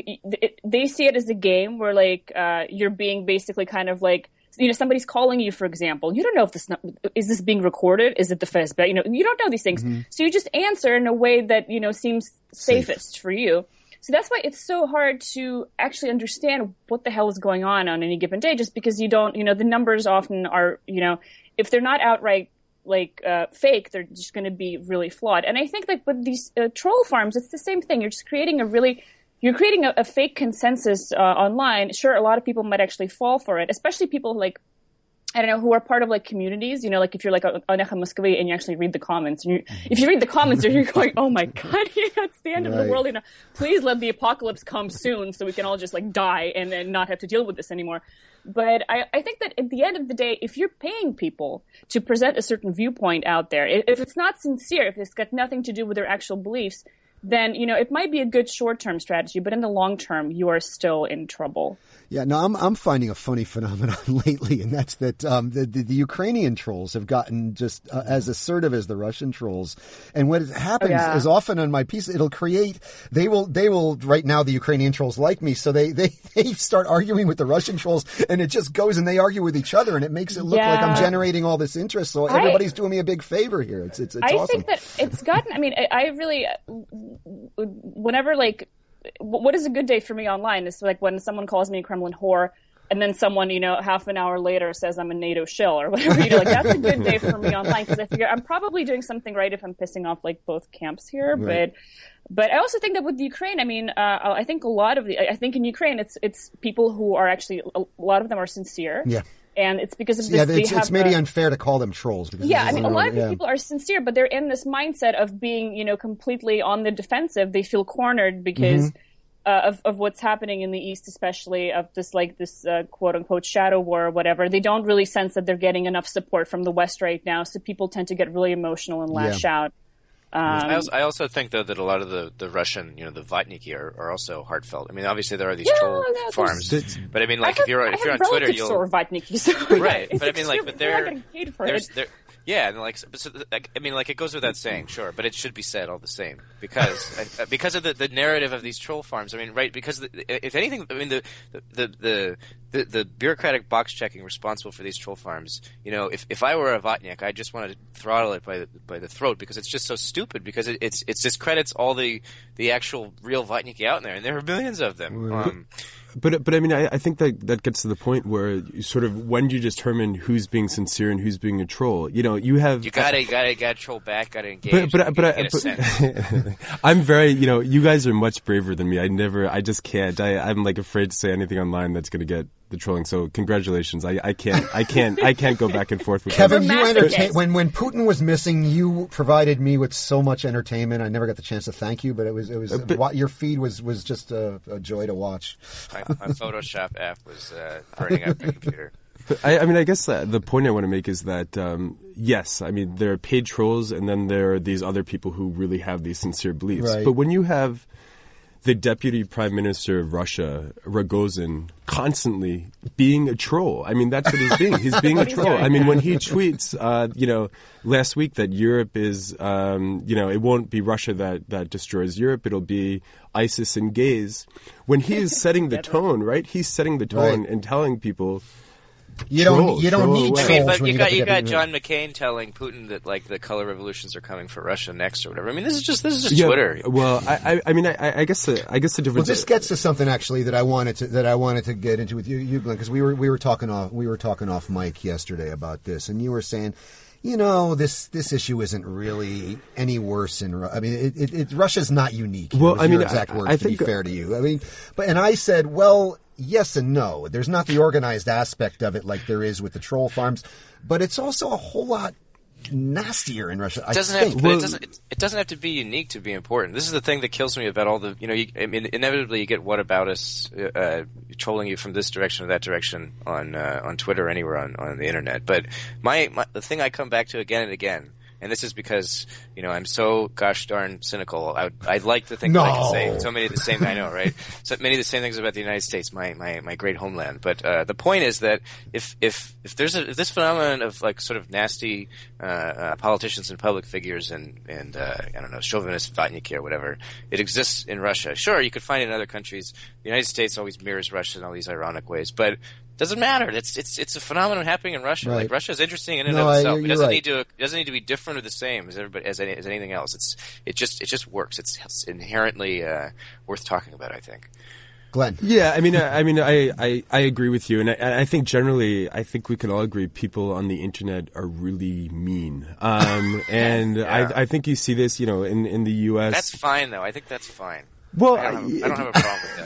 they see it as a game where like you're being basically kind of like. Somebody's calling you, for example. You don't know if is this being recorded? Is it the FSB? You don't know these things. Mm-hmm. So you just answer in a way that, seems safest for you. So that's why it's so hard to actually understand what the hell is going on any given day, just because you don't, the numbers often are, if they're not outright like fake, they're just going to be really flawed. And I think like with these troll farms, it's the same thing. You're just creating You're creating a fake consensus online. Sure, a lot of people might actually fall for it, especially people like, I don't know, who are part of like communities, like if you're like on Echo Moskvy and you actually read the comments. And if you read the comments, you're going, oh my God, it's the end of the world. Please let the apocalypse come soon so we can all just like die and not have to deal with this anymore. But I think that at the end of the day, if you're paying people to present a certain viewpoint out there, if it's not sincere, if it's got nothing to do with their actual beliefs, then, it might be a good short-term strategy, but in the long term, you are still in trouble. Yeah, no, I'm finding a funny phenomenon lately, and that's that the Ukrainian trolls have gotten just as assertive as the Russian trolls. And what happens is often on my piece, they will right now the Ukrainian trolls like me, so they start arguing with the Russian trolls, and it just goes and they argue with each other, and it makes it look like I'm generating all this interest. So everybody's doing me a big favor here. It's awesome. I think that it's gotten. I mean, I really. Whenever like, what is a good day for me online is like when someone calls me a Kremlin whore, and then someone half an hour later says I'm a NATO shill or whatever. Like that's a good day for me online because I figure I'm probably doing something right if I'm pissing off like both camps here. Right. But I also think that with Ukraine, I mean, I think in Ukraine it's people who are actually a lot of them are sincere. Yeah. And it's because of this. Yeah, it's maybe unfair to call them trolls. Because I mean, a lot of these people are sincere, but they're in this mindset of being, completely on the defensive. They feel cornered because of what's happening in the East, especially of this quote unquote shadow war or whatever. They don't really sense that they're getting enough support from the West right now, so people tend to get really emotional and lash out. I also think, though, that a lot of the Russian, the Vatniki are also heartfelt. I mean, obviously there are these troll farms, but I mean, like if you're on Twitter, you'll Vatniki, right. But I mean, like, but yeah, and like, I mean, like, it goes without saying, sure, but it should be said all the same because of the narrative of these troll farms. I mean, right? Because if anything, I mean, the bureaucratic box checking responsible for these troll farms. If I were a Vatnik, I just want to throttle it by the throat because it's just so stupid. Because it discredits all the actual real Vatniki out there, and there are millions of them. But I mean, I think that gets to the point where you sort of, when do you determine who's being sincere and who's being a troll? You gotta troll back, gotta engage. But I'm very, you guys are much braver than me. I just can't. I'm like afraid to say anything online that's gonna get the trolling. So congratulations. I can't go back and forth with Kevin. You entertain when Putin was missing. You provided me with so much entertainment. I never got the chance to thank you, but it was your feed was just a joy to watch. My Photoshop app was burning up my computer. I mean, I guess the point I want to make is that, yes, I mean, there are paid trolls and then there are these other people who really have these sincere beliefs. Right. But when you have the deputy prime minister of Russia, Rogozin, constantly being a troll. I mean, that's what he's being. He's being a troll. I mean, when he tweets, last week that Europe is, it won't be Russia that destroys Europe. It'll be ISIS and gays. When he is setting the tone, right? He's setting the tone and telling people, you don't need trolls. I mean, but you got John McCain telling Putin that like the color revolutions are coming for Russia next or whatever. I mean, this is just Twitter. Well, I mean, I guess the difference. Well, this gets to something actually that I wanted to get into with you, Glenn, because we were talking off mic yesterday about this, and you were saying, this issue isn't really any worse I mean, Russia's not unique. Well, I mean, your exact words, to be fair to you. I mean, and I said, well, yes and no. There's not the organized aspect of it like there is with the troll farms, but it's also a whole lot nastier in Russia. It doesn't have to be unique to be important. This is the thing that kills me about all the, inevitably you get whataboutists trolling you from this direction or that direction on Twitter or anywhere on the internet. But the thing I come back to again and again, and this is because, I'm so gosh darn cynical. I'd like to think that I can say so many of the same, I know, right? So many of the same things about the United States, my great homeland. But, the point is that if this phenomenon of like sort of nasty, politicians and public figures and I don't know, chauvinist vatniki or whatever, it exists in Russia. Sure, you could find it in other countries. The United States always mirrors Russia in all these ironic ways, but doesn't matter. It's a phenomenon happening in Russia. Right. Like Russia is interesting in and of itself. It doesn't need to be different or the same as anything else. It just works. It's inherently worth talking about, I think. Glenn. Yeah, I agree with you, and I think generally, I think we can all agree people on the internet are really mean, and yeah. I think you see this, in the U.S. That's fine, though. I think that's fine. Well, I don't have a problem with that.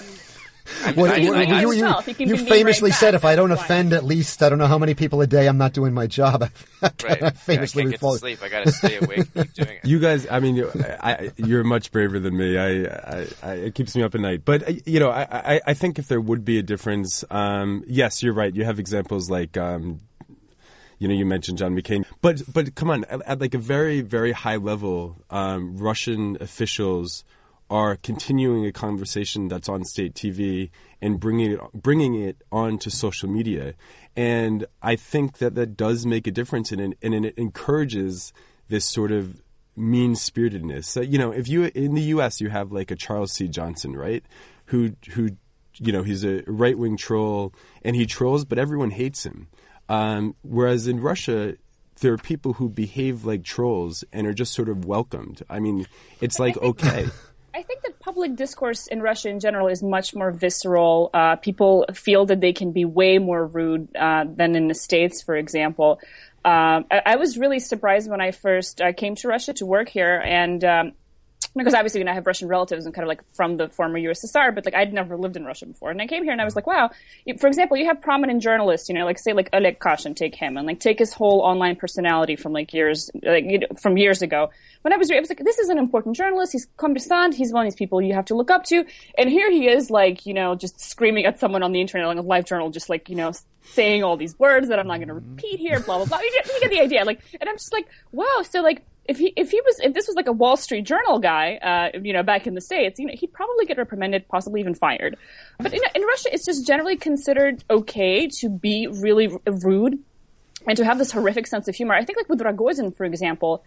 You famously said, if I don't offend at least, I don't know how many people a day, I'm not doing my job. Right. I can't get to sleep. I got to stay awake and keep doing it. You guys, you're much braver than me. It keeps me up at night. But, I think if there would be a difference, yes, you're right. You have examples like, you mentioned John McCain. But come on, at like a very, very high level, Russian officials are continuing a conversation that's on state TV and bringing it onto social media. And I think that does make a difference, and it encourages this sort of mean-spiritedness. So, if you in the U.S. you have like a Charles C. Johnson, right, who he's a right-wing troll and he trolls, but everyone hates him. Whereas in Russia, there are people who behave like trolls and are just sort of welcomed. It's like okay. I think that public discourse in Russia in general is much more visceral. People feel that they can be way more rude than in the States, for example. I was really surprised when I first came to Russia to work here, and because obviously I have Russian relatives and kind of like from the former USSR, but like I'd never lived in Russia before. And I came here and I was like, wow, for example, you have prominent journalists, like say like Oleg Kashin, take him, and like take his whole online personality from from years ago. When I was like, this is an important journalist. He's combatant. He's one of these people you have to look up to. And here he is, like, just screaming at someone on the internet, like a live journal, just like, saying all these words that I'm not going to repeat here, blah, blah, blah. You get the idea. Like, and I'm just like, wow. So like, if this was like a Wall Street Journal guy, back in the States, he'd probably get reprimanded, possibly even fired. But in Russia, it's just generally considered okay to be really rude and to have this horrific sense of humor. I think like with Rogozin, for example,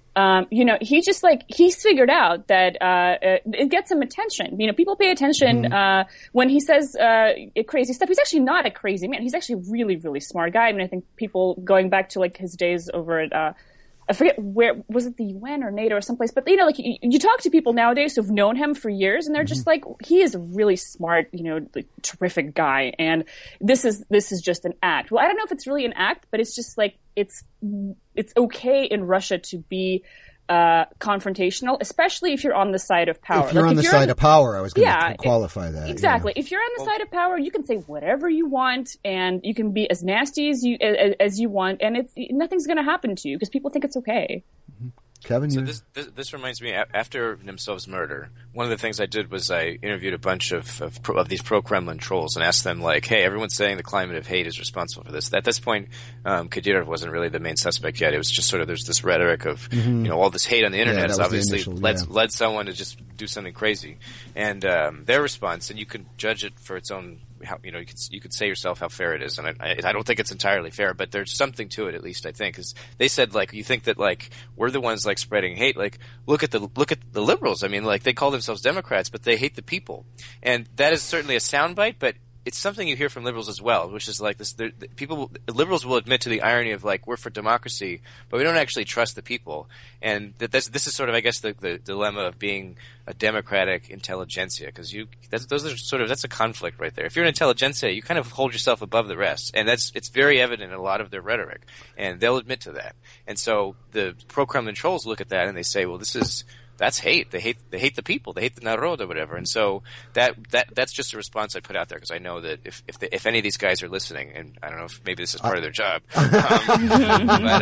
he's figured out that it gets him attention. People pay attention when he says crazy stuff. He's actually not a crazy man. He's actually a really, really smart guy. I think people going back to like his days over at I forget where, was it the UN or NATO or someplace, but like you talk to people nowadays who've known him for years and they're just like, he is a really smart, like, terrific guy. And this is just an act. Well, I don't know if it's really an act, but it's just like, it's okay in Russia to be confrontational, especially if you're on the side of power. If you're on the side of power, I was going to qualify that. Exactly. If you're on the side of power, you can say whatever you want, and you can be as nasty as you want, and nothing's going to happen to you because people think it's okay. Kevin, so this reminds me. After Nemtsov's murder, one of the things I did was I interviewed a bunch of these pro-Kremlin trolls and asked them, like, "Hey, everyone's saying the climate of hate is responsible for this." At this point, Kadyrov wasn't really the main suspect yet. It was just sort of there's this rhetoric of all this hate on the internet has obviously led someone to just do something crazy, and their response, and you can judge it for its own. You could say yourself how fair it is, and I don't think it's entirely fair, but there's something to it, at least I think. Because they said, like, you think that like we're the ones like spreading hate, like look at the liberals. Like they call themselves Democrats, but they hate the people, and that is certainly a soundbite, but it's something you hear from liberals as well, which is like this. Liberals will admit to the irony of like we're for democracy, but we don't actually trust the people, and this is sort of, I guess, the dilemma of being a democratic intelligentsia, because that's a conflict right there. If you're an intelligentsia, you kind of hold yourself above the rest, and it's very evident in a lot of their rhetoric, and they'll admit to that. And so the pro-Kremlin trolls look at that and they say, well, this is that's hate. They hate the people. They hate the narod or whatever. And so that's just a response I put out there because I know that if any of these guys are listening, and I don't know if maybe this is part of their job, but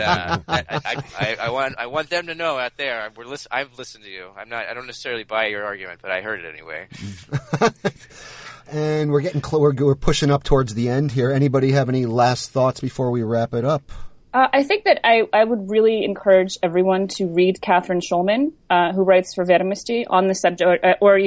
I want them to know out there I've listened to you. I don't necessarily buy your argument, but I heard it anyway. And we're getting we're pushing up towards the end here. Anybody have any last thoughts before we wrap it up? I think that I would really encourage everyone to read Catherine Schulman, who writes for Vedomosti on the subject,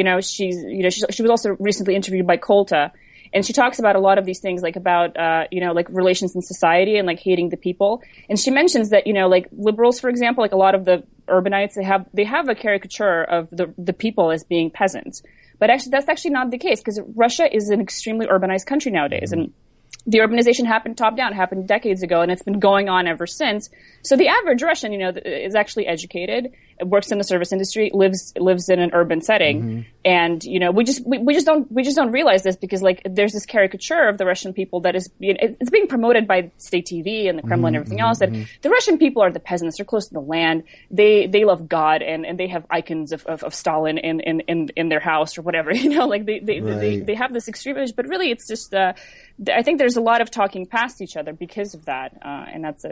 she was also recently interviewed by Kolta, and she talks about a lot of these things, like about, like relations in society and like hating the people. And she mentions that, like liberals, for example, like a lot of the urbanites, they have a caricature of the people as being peasants. But actually, that's actually not the case because Russia is an extremely urbanized country nowadays. And the urbanization happened top down, happened decades ago, and it's been going on ever since. So the average Russian, is actually educated, works in the service industry, lives in an urban setting, and we just don't realize this because like there's this caricature of the Russian people that is it's being promoted by state TV and the Kremlin and everything else that the Russian people are the peasants, they're close to the land, they love God and they have icons of Stalin in their house or whatever, like they have this extreme image, but really it's just I think there's a lot of talking past each other because of that, and I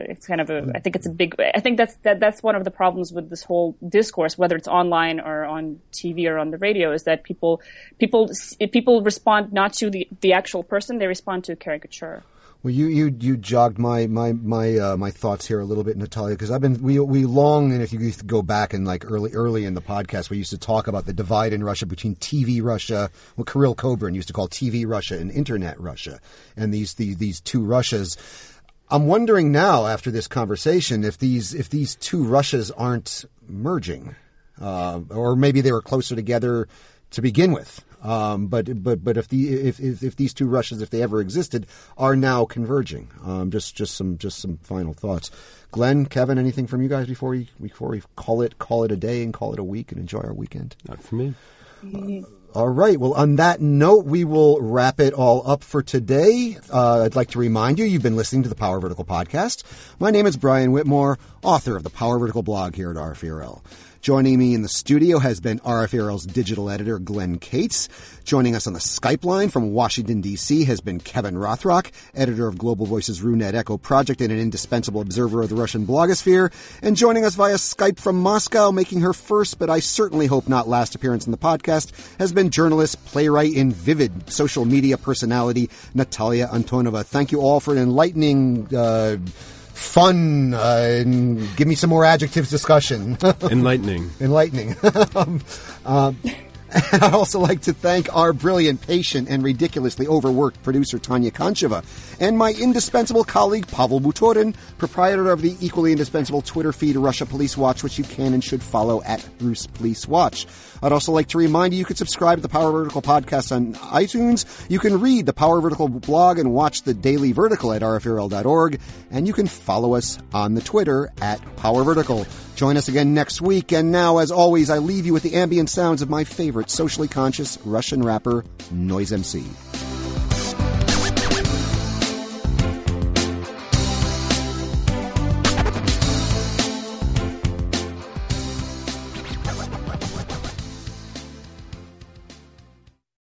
think that's one of the problems with this whole discourse, whether it's online or on TV or on the radio, is that people respond not to the actual person, they respond to a caricature. Well, you jogged my thoughts here a little bit, Natalia, because we long, and if you go back and like early in the podcast, we used to talk about the divide in Russia between TV Russia, what Kirill Kobrin used to call TV Russia and Internet Russia, and these two Russias. I'm wondering now, after this conversation, if these two Russias aren't merging, or maybe they were closer together to begin with. But if these two Russias, if they ever existed, are now converging. Just some final thoughts. Glenn, Kevin, anything from you guys before we call it a day and call it a week and enjoy our weekend? Not for me. All right. Well, on that note, we will wrap it all up for today. I'd like to remind you, you've been listening to the Power Vertical podcast. My name is Brian Whitmore, author of the Power Vertical blog here at RFERL. Joining me in the studio has been RFERL's digital editor, Glenn Cates. Joining us on the Skype line from Washington, D.C. has been Kevin Rothrock, editor of Global Voices RuNet Echo Project and an indispensable observer of the Russian blogosphere. And joining us via Skype from Moscow, making her first, but I certainly hope not last appearance in the podcast, has been journalist, playwright, and vivid social media personality, Natalia Antonova. Thank you all for an enlightening, fun, and give me some more adjectives discussion. Enlightening. And I'd also like to thank our brilliant, patient, and ridiculously overworked producer, Tanya Koncheva, and my indispensable colleague, Pavel Butorin, proprietor of the equally indispensable Twitter feed, Russia Police Watch, which you can and should follow at Rus Police Watch. I'd also like to remind you can subscribe to the Power Vertical podcast on iTunes. You can read the Power Vertical blog and watch the Daily Vertical at rferl.org. And you can follow us on the Twitter at Power Vertical. Join us again next week. And now, as always, I leave you with the ambient sounds of my favorite socially conscious Russian rapper, Noise MC.